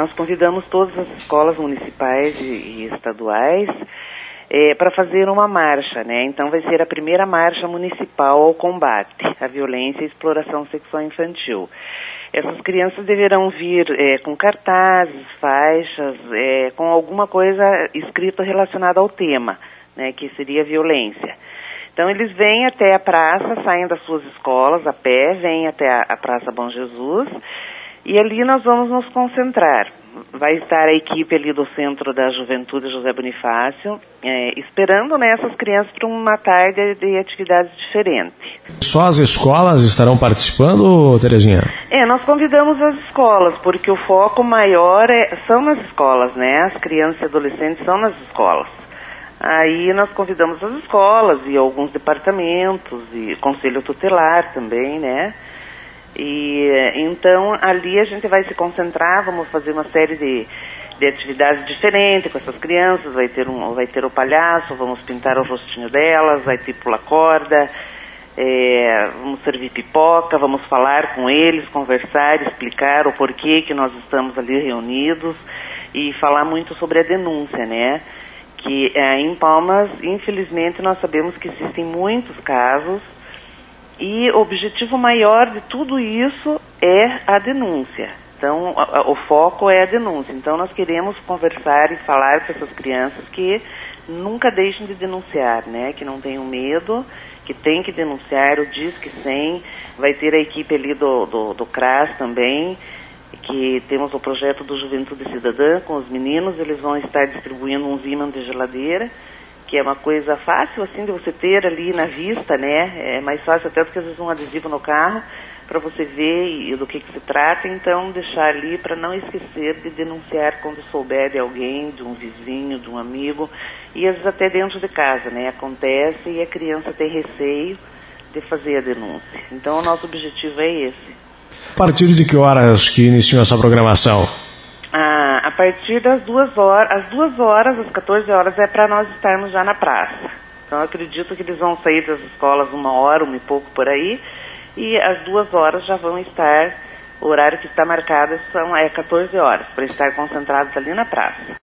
nós convidamos todas as escolas municipais e estaduais para fazer uma marcha, né? Então vai ser a primeira marcha municipal ao combate à violência e exploração sexual infantil. Essas crianças deverão vir com cartazes, faixas, com alguma coisa escrita relacionada ao tema, né, que seria violência. Então eles vêm até a praça, saem das suas escolas a pé, vêm até a Praça Bom Jesus e ali nós vamos nos concentrar. Vai estar a equipe ali do Centro da Juventude José Bonifácio, esperando, né, essas crianças para uma tarde de atividades diferentes. Só as escolas estarão participando, Terezinha? Nós convidamos as escolas, porque o foco maior são nas escolas, né? As crianças e adolescentes são nas escolas. Aí nós convidamos as escolas e alguns departamentos e conselho tutelar também, né? E então ali a gente vai se concentrar, vamos fazer uma série de atividades diferentes com essas crianças, vai ter o palhaço, vamos pintar o rostinho delas, vai ter pula-corda, vamos servir pipoca, vamos falar com eles, conversar, explicar o porquê que nós estamos ali reunidos e falar muito sobre a denúncia, né? Que em Palmas, infelizmente, nós sabemos que existem muitos casos e o objetivo maior de tudo isso é a denúncia. Então, o foco é a denúncia. Então, nós queremos conversar e falar com essas crianças que nunca deixem de denunciar, né? Que não tenham medo, que tem que denunciar, o Disque 100, vai ter a equipe ali do CRAS também, que temos o projeto do Juventude Cidadã com os meninos, eles vão estar distribuindo uns ímãs de geladeira, que é uma coisa fácil assim de você ter ali na vista, né? É mais fácil até do que às vezes um adesivo no carro, para você ver do que se trata, então deixar ali para não esquecer de denunciar quando souber de alguém, de um vizinho, de um amigo, e às vezes até dentro de casa, né? Acontece e a criança tem receio de fazer a denúncia. Então o nosso objetivo é esse. A partir de que horas que iniciam essa programação? A partir das 2 horas, às 14 horas, é para nós estarmos já na praça. Então eu acredito que eles vão sair das escolas 1 hora, 1 e pouco por aí, e às 2 horas já vão estar, o horário que está marcado é 14 horas, para estar concentrados ali na praça.